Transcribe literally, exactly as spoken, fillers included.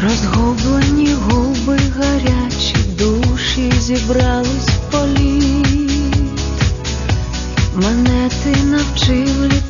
Розгублені губи, гарячі душі зібрались в політ. Мене ти навчив літати